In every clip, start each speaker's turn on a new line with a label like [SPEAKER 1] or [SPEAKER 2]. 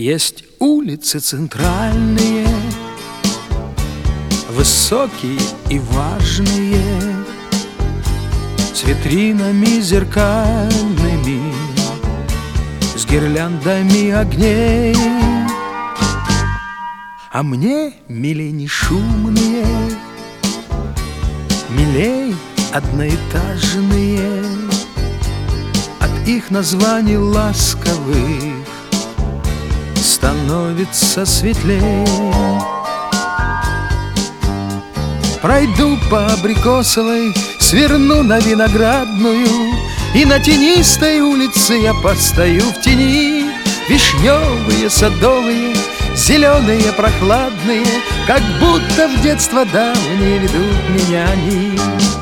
[SPEAKER 1] Есть улицы центральные, высокие и важные, с витринами зеркальными, с гирляндами огней. А мне милей не шумные, милей одноэтажные, от их названий ласковых становится светлее. Пройду по Абрикосовой, сверну на Виноградную, и на тенистой улице я постою в тени. Вишневые, садовые, зеленые, прохладные, как будто в детство давнее ведут меня они.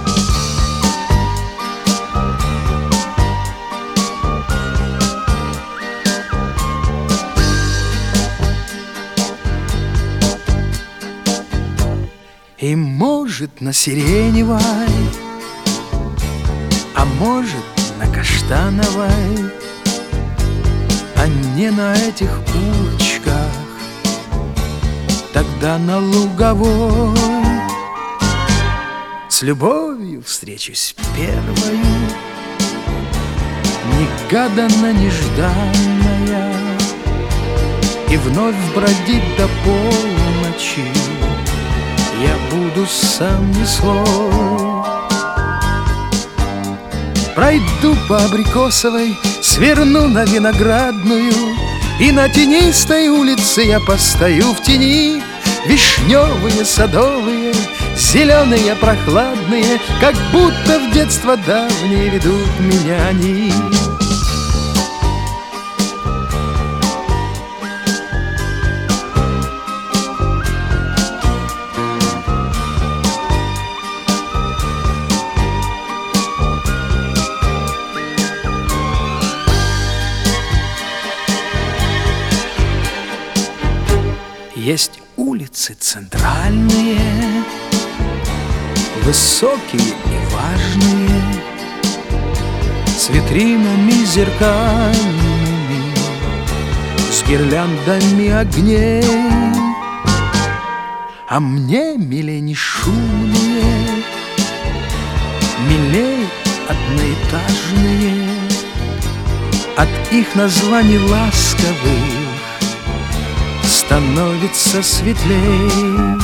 [SPEAKER 1] И может на Сиреневой, а может на Каштановой, а не на этих улочках, тогда на Луговой с любовью встречусь первою, негаданно, нежданная, и вновь бродить до полночи я буду сам не свой. Пройду по Абрикосовой, сверну на Виноградную, и на тенистой улице я постою в тени. Вишневые, садовые, зеленые, прохладные, как будто в детство давнее ведут меня они. Есть улицы центральные, высокие и важные, с витринами зеркальными, с гирляндами огней. А мне милей не шумные, милей одноэтажные, от их названий ласковых становится светлей.